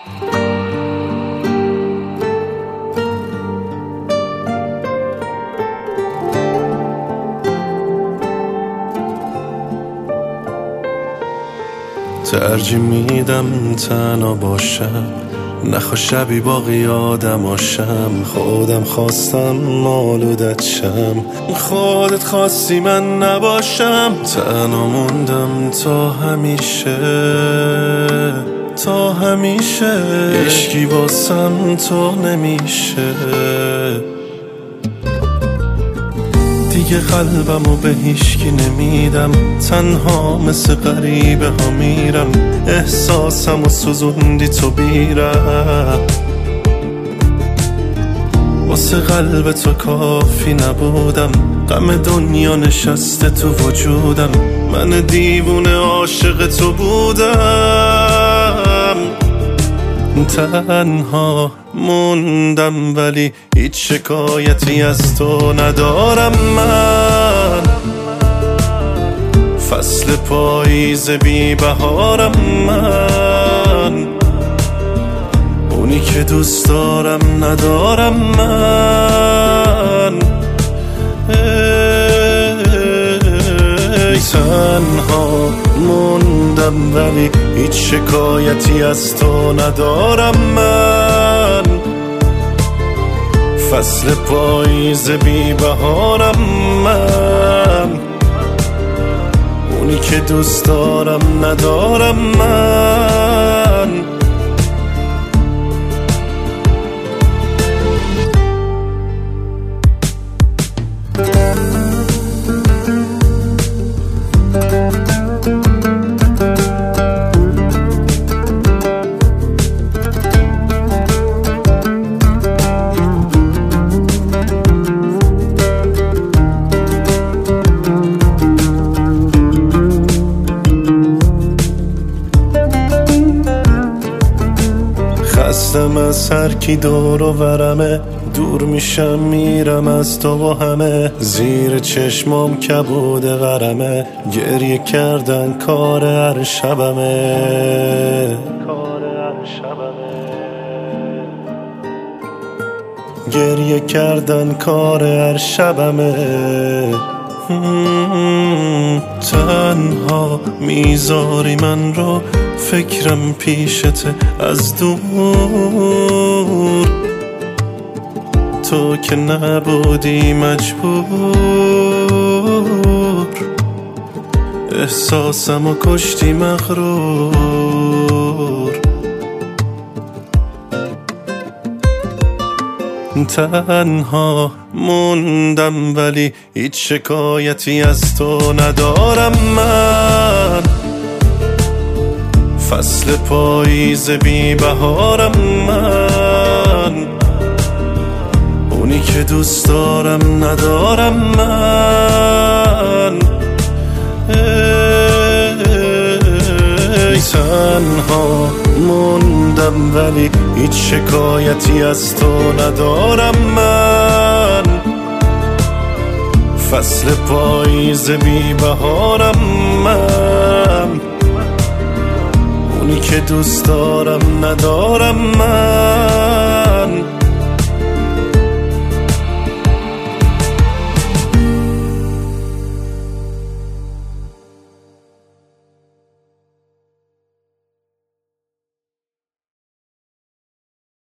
ترجیح میدم تنها باشم، نخوا شبی باقی آدماشم. خودم خواستم آلودت شم، خودت خواستی من نباشم. تنها موندم تا همیشه، تا همیشه. عشقی واسم تو نمیشه، دیگه قلبمو به هیچکی نمیدم. تنها مثل غریبه ها میرم، احساسمو سوزوندی تو بیرم. واسه قلب تو کافی نبودم، غم دنیا نشسته تو وجودم. من دیوونه عاشق تو بودم. تنها موندم ولی هیچ شکایتی از تو ندارم من. فصل پاییز بی بهارم من، اونی که دوست دارم ندارم من. تنها موندم ولی هیچ شکایتی از تو ندارم من. فصل پاییز بی بهارم من، اونی که دوست دارم ندارم من. خستم از هر کی دور و برمه، دور میشم میرم از تو و همه. زیر چشمام کبود غرمه، گریه کردن کار هر شبمه. گریه کردن کار هر شبمه. تنها میذاری من رو، فکرم پیشته از دور. تو که نبودی مجبور، احساسمو کشتی مغرور. تنها موندم ولی هیچ شکایتی از تو ندارم من. فصل پاییز بی بهارم من، اونی که دوست دارم ندارم من. تنها موندم ولی هیچ شکایتی از تو ندارم من. فصل پاییز بی بهارم من، اونی که دوست دارم ندارم من.